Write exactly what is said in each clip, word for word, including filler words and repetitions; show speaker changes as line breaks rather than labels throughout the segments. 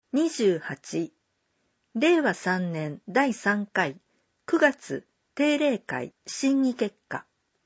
にじゅうはち、れいわさんねんだいさんかいくがつ定例会審議結果。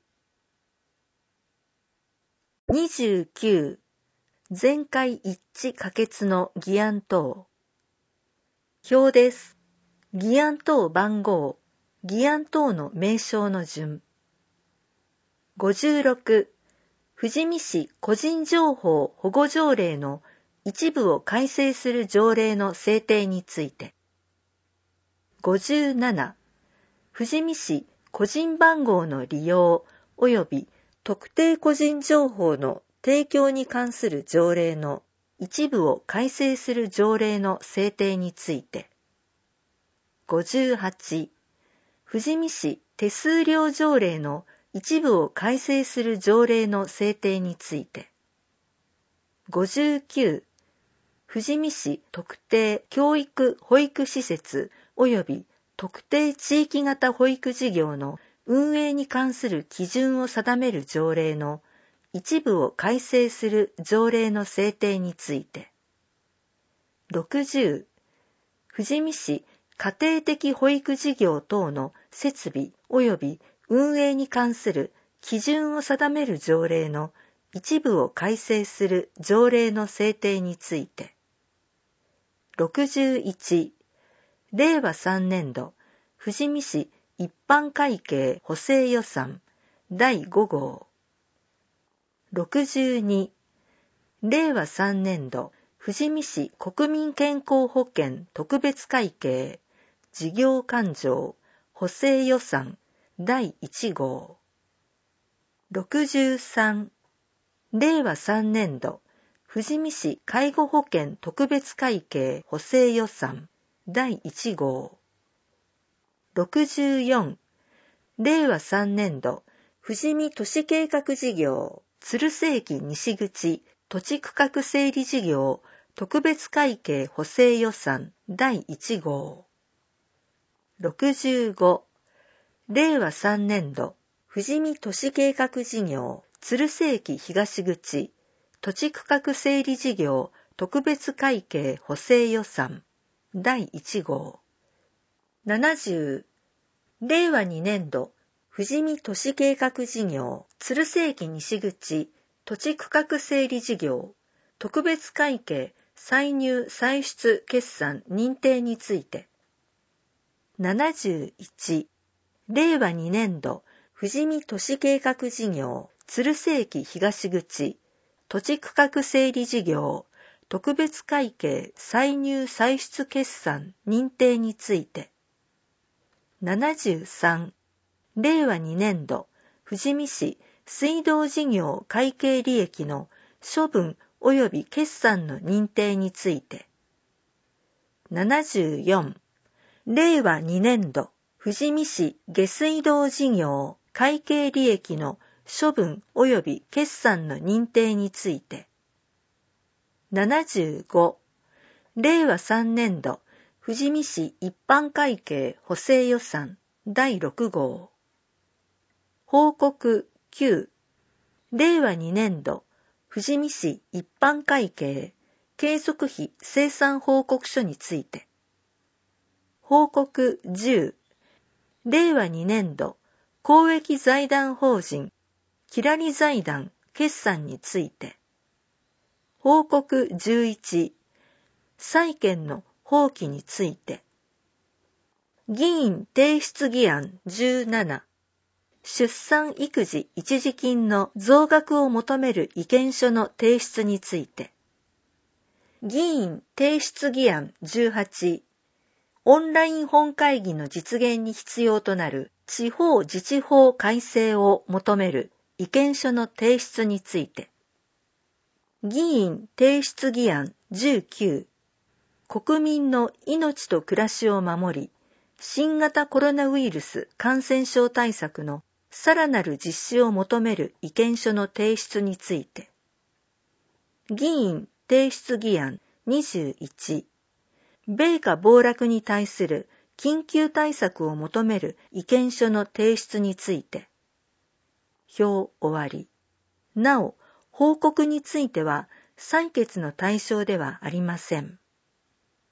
にじゅうきゅう、全会一致可決の議案等。表です。議案等番号、議案等の名称の順。ごじゅうろく、富士見市個人情報保護条例の一部を改正する条例の制定について。ごじゅうなな、富士見市個人番号の利用及び特定個人情報の提供に関する条例の一部を改正する条例の制定について。ごじゅうはち、富士見市手数料条例の一部を改正する条例の制定について。ごじゅうきゅう、富士見市特定教育保育施設及び特定地域型保育事業の運営に関する基準を定める条例の一部を改正する条例の制定について。ろくじゅう、富士見市家庭的保育事業等の設備及び運営に関する基準を定める条例の一部を改正する条例の制定について。ろくじゅういち、れいわさんねんど富士見市一般会計補正予算だいご号。ろくじゅうに、れいわさんねんど富士見市国民健康保険特別会計事業勘定補正予算だいいち号。ろくじゅうさん、れいわさんねんど富士見市介護保険特別会計補正予算だいいち号。ろくじゅうよん、れいわさんねんど富士見都市計画事業鶴瀬駅西口土地区画整理事業特別会計補正予算だいいち号。ろくじゅうご、れいわさんねんど富士見都市計画事業鶴瀬駅東口土地区画整理事業特別会計補正予算だいいち号。ななじゅう、れいわにねんど富士見都市計画事業鶴瀬駅西口土地区画整理事業特別会計歳入歳出決算認定について。ななじゅういち、れいわにねんど富士見都市計画事業鶴瀬駅東口土地区画整理事業特別会計歳入歳出決算認定について。ななじゅうさん、れいわにねんど富士見市水道事業会計利益の処分及び決算の認定について。ななじゅうよん、れいわにねんど富士見市下水道事業会計利益の処分及び決算の認定について。ななじゅうご、れいわさんねんど富士見市一般会計補正予算だいろく号。報告きゅう、れいわにねんど富士見市一般会計継続費精算報告書について。報告じゅう、れいわにねんど公益財団法人きらり財団決算について。報告じゅういち、債権の放棄について。議員提出議案じゅうなな、出産育児一時金の増額を求める意見書の提出について。議員提出議案じゅうはち、オンライン本会議の実現に必要となる地方自治法改正を求める意見書の提出について。議員提出議案じゅうきゅう、国民の命と暮らしを守り、新型コロナウイルス感染症対策のさらなる実施を求める意見書の提出について。議員提出議案にじゅういち、米価暴落に対する緊急対策を求める意見書の提出について。表終わり。なお、報告については採決の対象ではありません。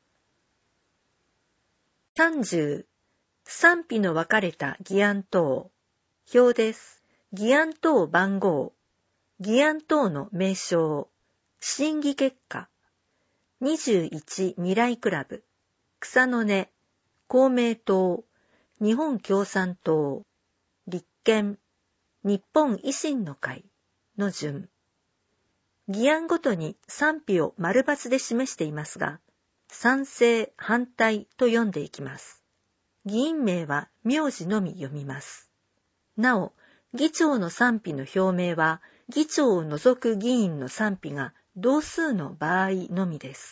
さんじゅう、賛否の分かれた議案等。表です。議案等番号。議案等の名称。審議結果。にじゅういち未来クラブ。草の根。公明党。日本共産党。立憲。日本維新の会の順。議案ごとに賛否を丸×で示していますが、賛成、反対と読んでいきます。議員名は名字のみ読みます。なお、議長の賛否の表明は、議長を除く議員の賛否が同数の場合のみです。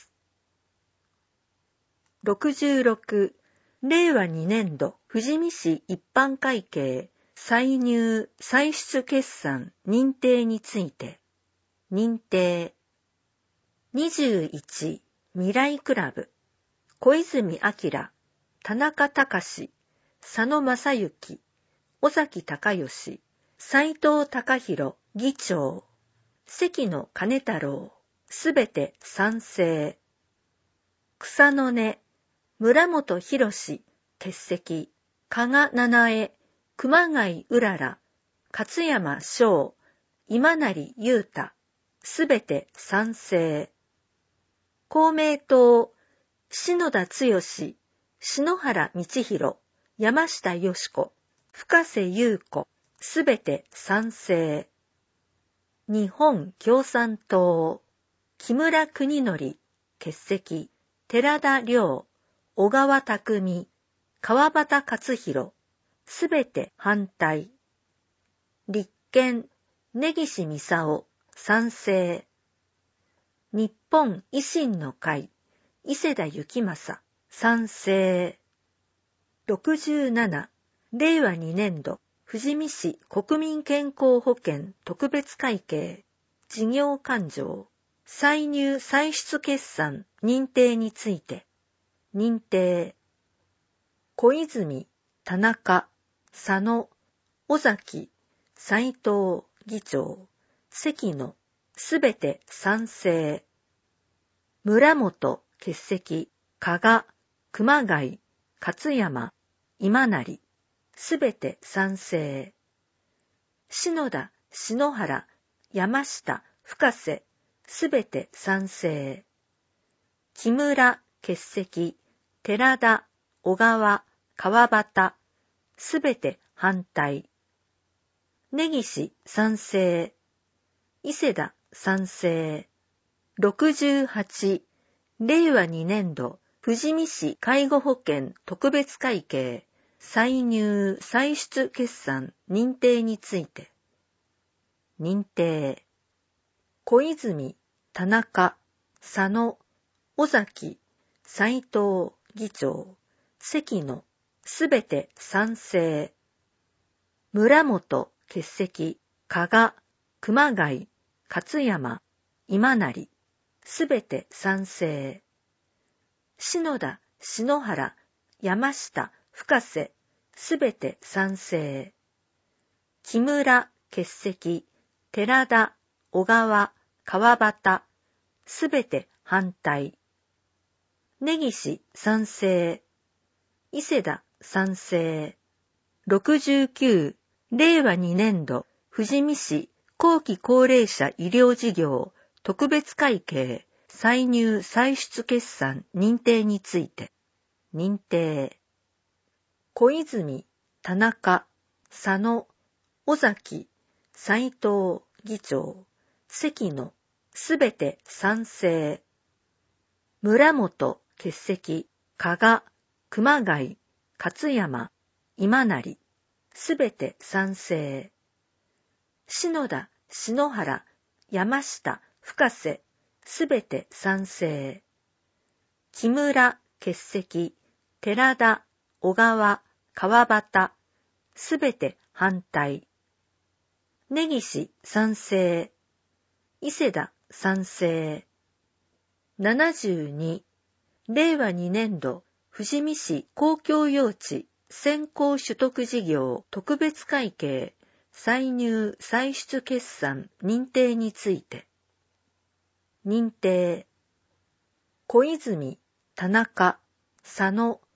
ろくじゅうろく、れいわにねんど富士見市一般会計歳入歳出決算認定について。認定。にじゅういち未来クラブ小泉明、田中隆、佐野正幸、尾崎隆義、斉藤隆弘議長、関野金太郎、すべて賛成。草の根、村本博欠席、加賀七重、熊谷うらら、勝山翔、今成雄太、すべて賛成。公明党、篠田剛、篠原道弘、山下よし子、深瀬優子、すべて賛成。日本共産党、木村邦則、欠席、寺田良、小川匠、川端勝弘、すべて反対。立憲、根岸操、賛成。日本維新の会、伊勢田幸正、賛成。ろくじゅうなな、れいわにねんど富士見市国民健康保険特別会計事業勘定歳入歳出決算認定について。認定。小泉、田中、佐野、尾崎、斉藤議長、関野、すべて賛成。村本欠席、加賀、熊谷、勝山、今成、すべて賛成。篠田、篠原、山下、深瀬、すべて賛成。木村、欠席、寺田、小川、川端、すべて反対。根岸、賛成。伊勢田、賛成。ろくじゅうはち、れいわにねんど富士見市介護保険特別会計歳入歳出決算認定について。認定。小泉、田中、佐野、尾崎、斉藤議長、関野、すべて賛成。村本欠席、加賀、熊谷、勝山、今成、すべて賛成。篠田、篠原、山下、深瀬、すべて賛成。木村、欠席、寺田、小川、川端、すべて反対。根岸、賛成。伊勢田、賛成。ろくじゅうきゅう、れいわにねんど富士見市後期高齢者医療事業特別会計歳入歳出決算認定について。認定。小泉、田中、佐野、尾崎、斉藤議長、関野、すべて賛成。村本欠席、加賀、熊谷、勝山、今成、すべて賛成。篠田、篠原、山下、深瀬、すべて賛成。木村、欠席、寺田、小川、川端、すべて反対。根岸、賛成。伊勢田、賛成。ななじゅうに、れいわにねんど富士見市公共用地先行取得事業特別会計歳入歳出決算認定について。認定。小泉、田中、佐野、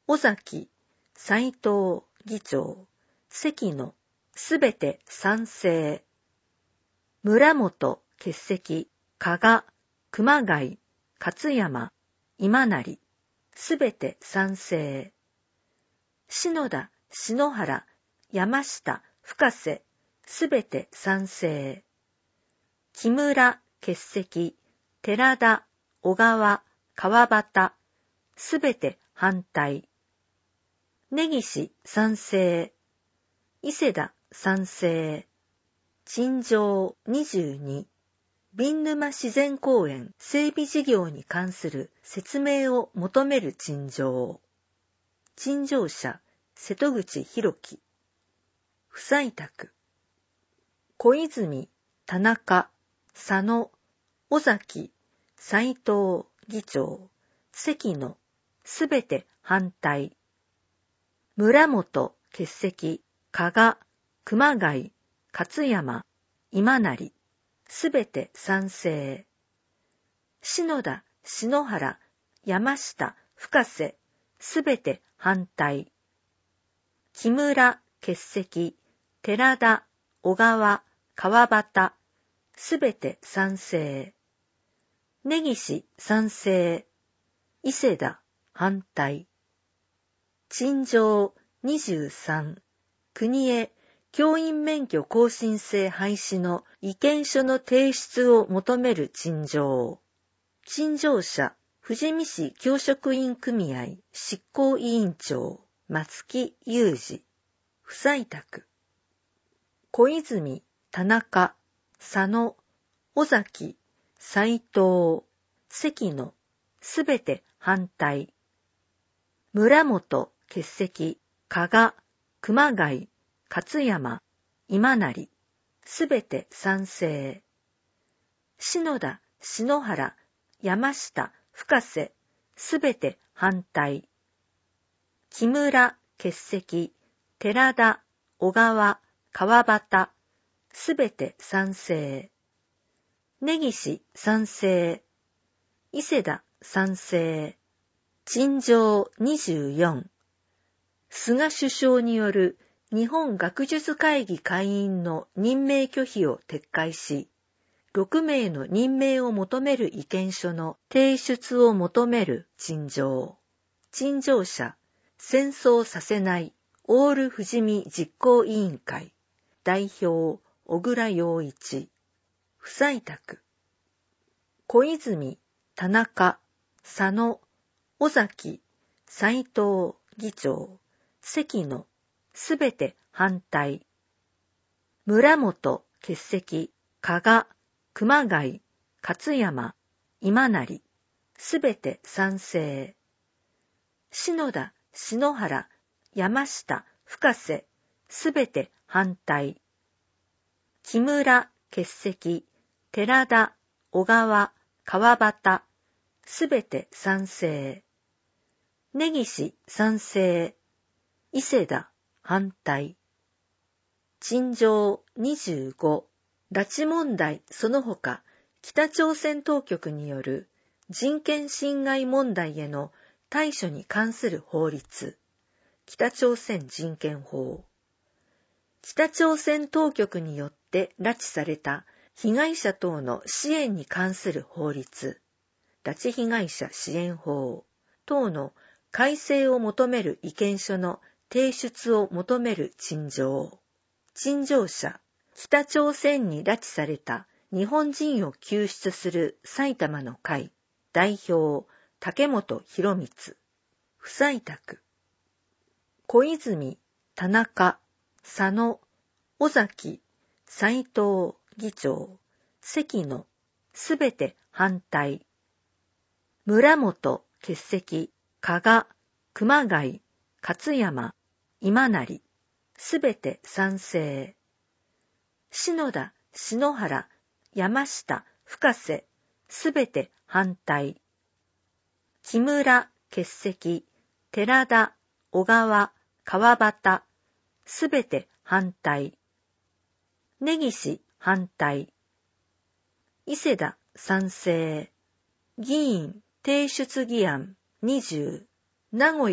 尾崎、斉藤、議長、関野、すべて賛成。村本、欠席、加賀、熊谷、勝山、今成、すべて賛成。篠田、篠原、山下、深瀬、すべて賛成。木村、欠席、寺田、小川、川端、すべて反対。根岸、賛成。伊勢田、賛成。陳情にじゅうに、瓶沼自然公園整備事業に関する説明を求める陳情。陳情者、瀬戸口博樹。不採択。小泉、田中、佐野、尾崎、斉藤、議長、関野、すべて反対。村本、欠席、加賀、熊谷、勝山、今成、すべて賛成。篠田、篠原、山下、深瀬、すべて反対。木村、欠席、寺田、小川、川端、すべて賛成。根岸、賛成。伊勢田、反対。陳情にじゅうさん、国へ教員免許更新制廃止の意見書の提出を求める陳情。陳情者、富士見市教職員組合執行委員長、松木裕二。不採択。小泉、田中、佐野、尾崎、斉藤、関野、すべて反対。村本、欠席、加賀、熊谷、勝山、今成、すべて賛成。篠田、篠原、山下、深瀬、すべて反対。木村、欠席、寺田、小川、川端、すべて賛成。根岸、賛成。伊勢田、賛成。陳情にじゅうよん、菅首相による日本学術会議会員の任命拒否を撤回し、ろくめいの任命を求める意見書の提出を求める陳情。陳情者、戦争させないオール富士見実行委員会代表小倉洋一。不採択。小泉、田中、佐野、尾崎、斉藤、議長、関野、すべて反対。村本、欠席、加賀、熊谷、勝山、今成、すべて賛成。篠田、篠原、山下、深瀬、すべて反対。木村、欠席、寺田、小川、川端、すべて賛成。根岸、賛成。伊勢田、反対。陳情にじゅうご、拉致問題その他、北朝鮮当局による人権侵害問題への対処に関する法律、北朝鮮人権法。北朝鮮当局によって拉致された被害者等の支援に関する法律、拉致被害者支援法等の改正を求める意見書の提出を求める陳情。陳情者、北朝鮮に拉致された日本人を救出する埼玉の会代表竹本博光。不採択。小泉、田中、佐野、尾崎、斉藤、議長、関野、すべて反対。村本、欠席、加賀、熊谷、勝山、今成、すべて賛成。篠田、篠原、山下、深瀬、すべて反対。木村、欠席、寺田、小川、川端、すべて反対。根岸、反対。伊勢田、賛成。議員提出議案にじゅう、名古屋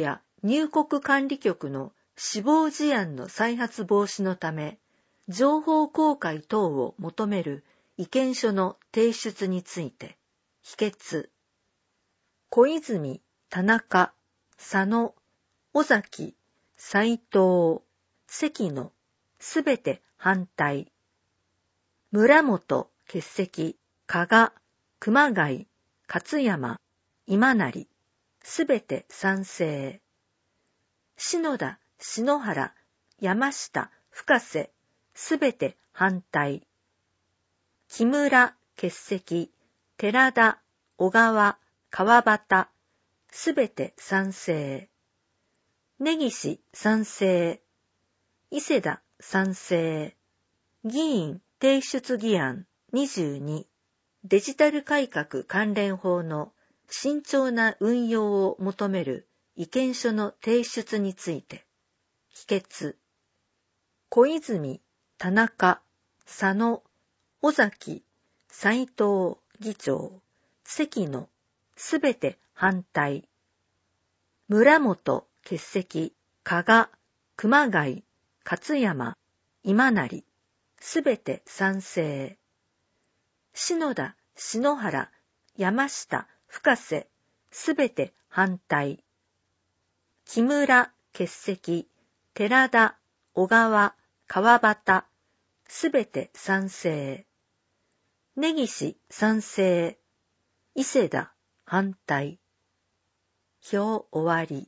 入国管理局の死亡事案の再発防止のため、情報公開等を求める意見書の提出について、否決。小泉、田中、佐野、尾崎、斉藤、関野、すべて反対。村本、欠席、加賀、熊谷、勝山、今成、すべて賛成。篠田、篠原、山下、深瀬、すべて反対。木村、欠席、寺田、小川、川端、すべて賛成。根岸、賛成。伊勢田、賛成。議員提出議案にじゅうに、デジタル改革関連法の慎重な運用を求める意見書の提出について、否決。小泉、田中、佐野、尾崎、斉藤議長、関野、すべて反対。村本、欠席、加賀、熊谷、勝山、今成、すべて賛成。篠田、篠原、山下、深瀬、すべて反対。木村、欠席、寺田、小川、川端、すべて賛成。根岸、賛成。伊勢田、反対。表終わり。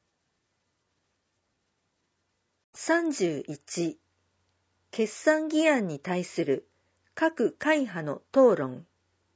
さんじゅういち、決算議案に対する各会派の討論。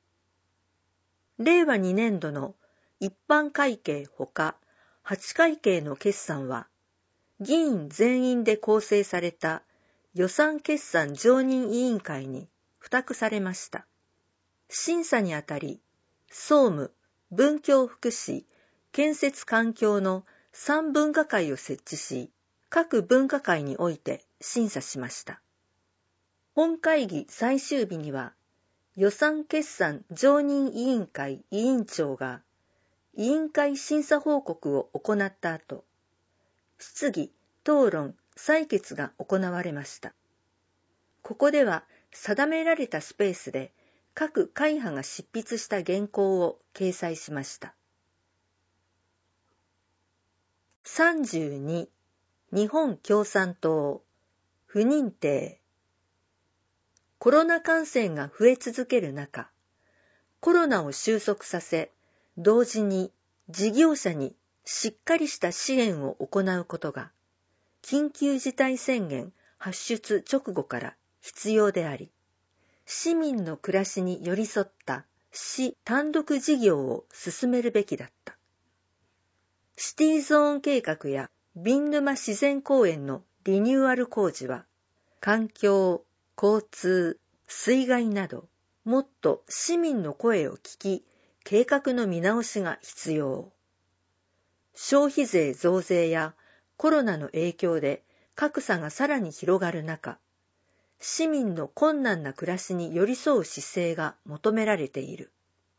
れいわにねんどの一般会計ほかはち会計の決算は、議員全員で構成された予算決算常任委員会に付託されました。審査にあたり、総務、文教福祉、建設環境のさん分科会を設置し、各分科会において審査しました。本会議最終日には、予算決算常任委員会委員長が委員会審査報告を行った後、質疑、討論、採決が行われました。ここでは定められたスペースで各会派が執筆した原稿を掲載しました。さんじゅうに、日本共産党、不認定。コロナ感染が増え続ける中、コロナを収束させ、同時に事業者にしっかりした支援を行うことが、緊急事態宣言発出直後から必要であり、市民の暮らしに寄り添った市単独事業を進めるべきだった。シティゾーン計画や瓶沼自然公園のリニューアル工事は、環境、交通、水害など、もっと市民の声を聞き、計画の見直しが必要。消費税増税やコロナの影響で格差がさらに広がる中、市民の困難な暮らしに寄り添う姿勢が求められている。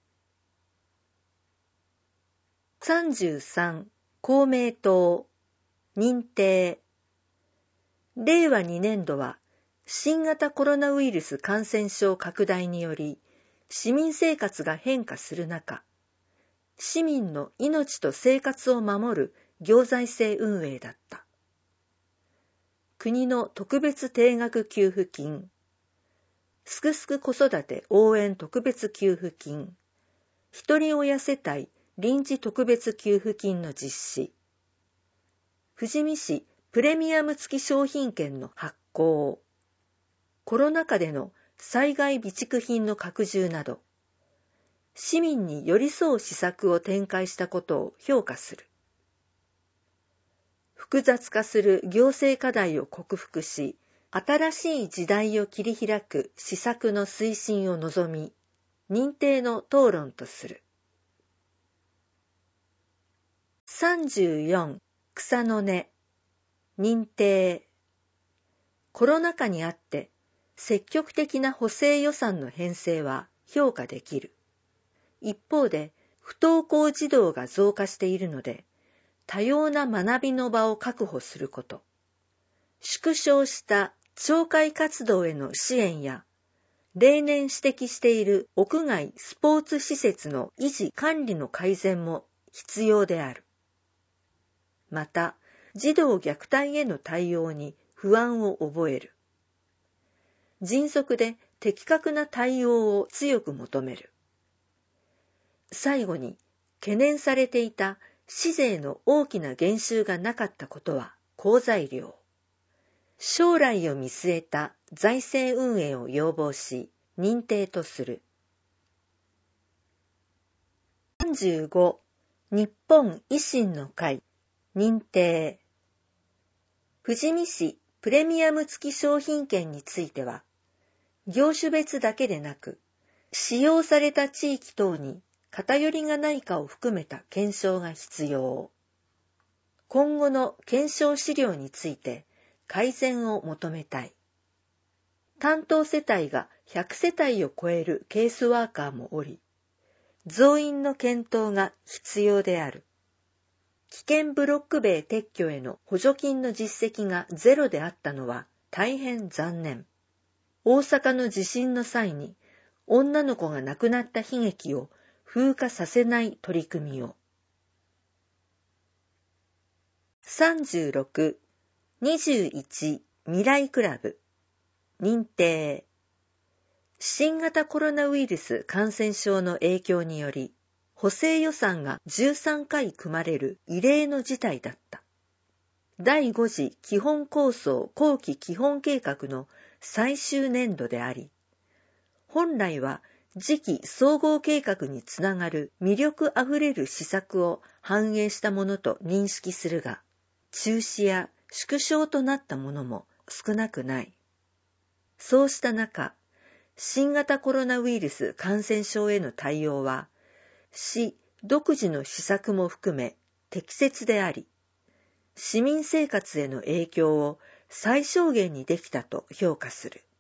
さんじゅうさん、公明党、認定。れいわにねんどは、新型コロナウイルス感染症拡大により、市民生活が変化する中、市民の命と生活を守る行財政運営だった。国の特別定額給付金、すくすく子育て応援特別給付金、ひとり親世帯臨時特別給付金の実施、富士見市プレミアム付き商品券の発行、コロナ禍での災害備蓄品の拡充など、市民に寄り添う施策を展開したことを評価する。複雑化する行政課題を克服し、新しい時代を切り開く施策の推進を望み、認定の討論とする。さんじゅうよん、草の根、認定。コロナ禍にあって積極的な補正予算の編成は評価できる。一方で不登校児童が増加しているので、 多様な学びの場を確保すること、縮小した町会活動への支援や、例年指摘している屋外スポーツ施設の維持管理の改善も必要である。また、児童虐待への対応に不安を覚える。迅速で的確な対応を強く求める。最後に、懸念されていた市税の大きな減収がなかったことは好材料。将来を見据えた財政運営を要望し、認定とする。さんじゅうご、日本維新の会、認定。富士見市プレミアム付き商品券については、業種別だけでなく、使用された地域等に偏りがないかを含めた検証が必要。今後の検証資料について改善を求めたい。担当世帯がひゃくせたいを超えるケースワーカーもおり、増員の検討が必要である。危険ブロック塀撤去への補助金の実績がゼロであったのは大変残念。大阪の地震の際に女の子が亡くなった悲劇を風化させない取り組みを。さんじゅうろく、にじゅういち未来クラブ認定。新型コロナウイルス感染症の影響により、補正予算がじゅうさんかい組まれる異例の事態だった。だいご次基本構想後期基本計画の最終年度であり、本来は次期総合計画につながる魅力あふれる施策を反映したものと認識するが、中止や縮小となったものも少なくない。そうした中、新型コロナウイルス感染症への対応は、市独自の施策も含め適切であり、市民生活への影響を最小限にできたと評価する。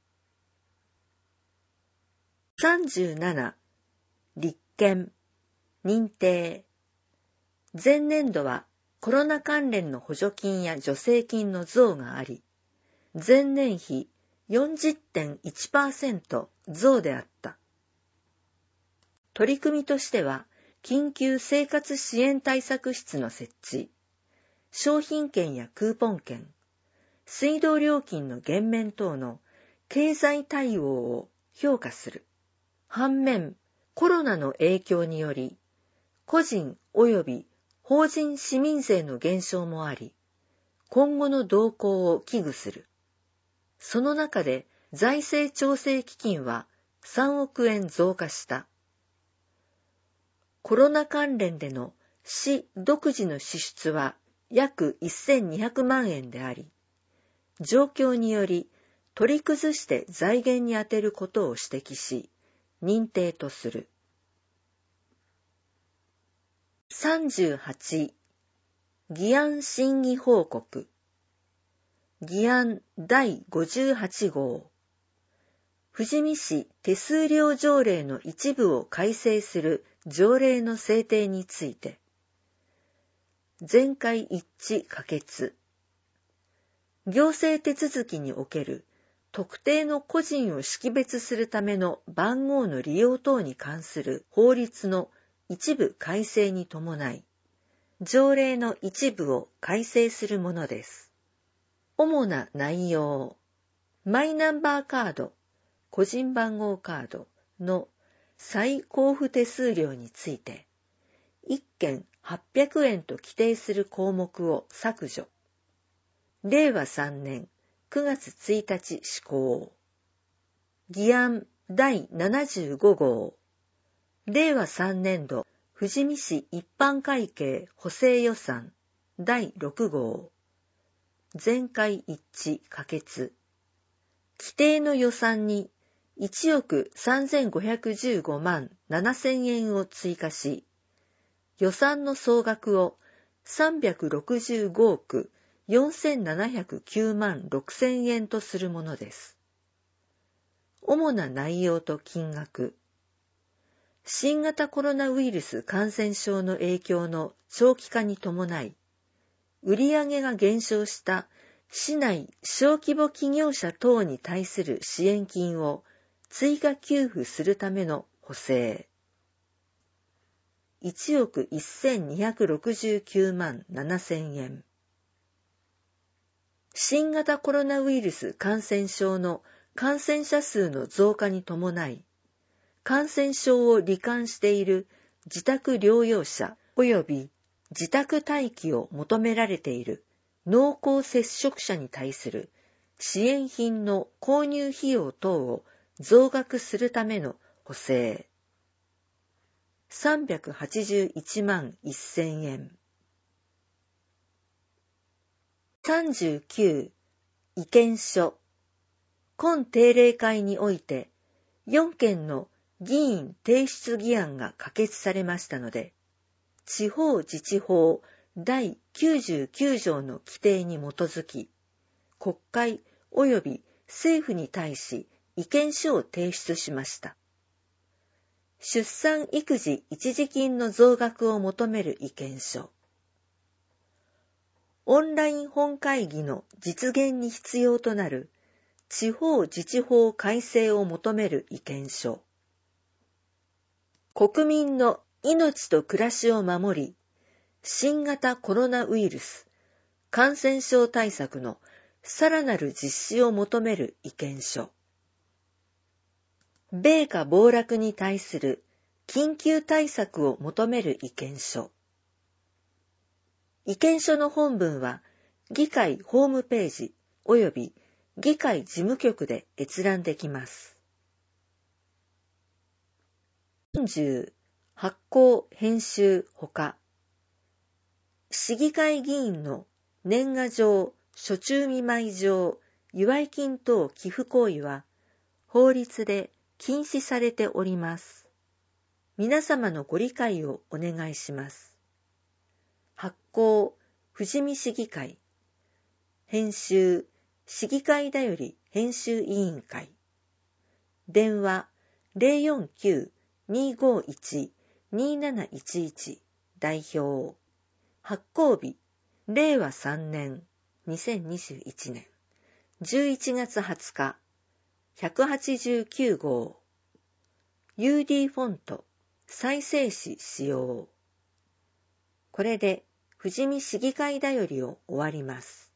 さんじゅうなな、立憲、認定。前年度はコロナ関連の補助金や助成金の増があり、前年比 よんじゅってんいちパーセント 増であった。取り組みとしては、緊急生活支援対策室の設置、商品券やクーポン券、水道料金の減免等の経済対応を評価する。反面、コロナの影響により、個人及び法人市民税の減少もあり、今後の動向を危惧する。その中で財政調整基金はさんおくえん増加した。コロナ関連での市独自の支出は約せんにひゃくまんえんであり、状況により取り崩して財源に充てることを指摘し、認定とする。さんじゅうはち、議案審議報告。議案だいごじゅうはち号。富士見市手数料条例の一部を改正する条例の制定について、全会一致可決。行政手続きにおける特定の個人を識別するための番号の利用等に関する法律の一部改正に伴い、条例の一部を改正するものです。主な内容、マイナンバーカード、個人番号カードの再交付手数料について、いっけんはっぴゃくえんと規定する項目を削除。れいわさんねんくがつついたち施行。議案だいななじゅうご号。れいわさんねん度富士見市一般会計補正予算だいろく号。全会一致可決。規定の予算にいちおくさんぜんごひゃくじゅうごまんななせんえんを追加し、予算の総額をさんびゃくろくじゅうごおくよんせんななひゃくきゅうまんろくせんえんとするものです。主な内容と金額。 新型コロナウイルス感染症の影響の長期化に伴い、売上が減少した市内小規模企業者等に対する支援金を追加給付するための補正。いちおくせんにひゃくろくじゅうきゅうまんななせんえん。新型コロナウイルス感染症の感染者数の増加に伴い、感染症を罹患している自宅療養者及び自宅待機を求められている濃厚接触者に対する支援品の購入費用等を増額するための補正。さんびゃくはちじゅういちまんせんえん。さんじゅうきゅう、意見書。今定例会において、よんけんの議員提出議案が可決されましたので、地方自治法だいきゅうじゅうきゅう条の規定に基づき、国会及び政府に対し意見書を提出しました。出産育児一時金の増額を求める意見書。オンライン本会議の実現に必要となる地方自治法改正を求める意見書。国民の命と暮らしを守り、新型コロナウイルス感染症対策のさらなる実施を求める意見書。米価暴落に対する緊急対策を求める意見書。意見書の本文は議会ホームページ及び議会事務局で閲覧できます。よんじゅう、発行編集ほか。市議会議員の年賀状、暑中見舞い状、祝金等寄付行為は法律で禁止されております。皆様のご理解をお願いします。発行、富士見市議会。編集、市議会だより編集委員会。電話 ゼロよんきゅう にーごーいち にーなないちいち 代表。発行日、れいわさんねん、にせんにじゅういちねんじゅういちがつはつか、ひゃくはちじゅうきゅうごう。ユーディー フォント、再生紙使用。これで富士見市議会だよりを終わります。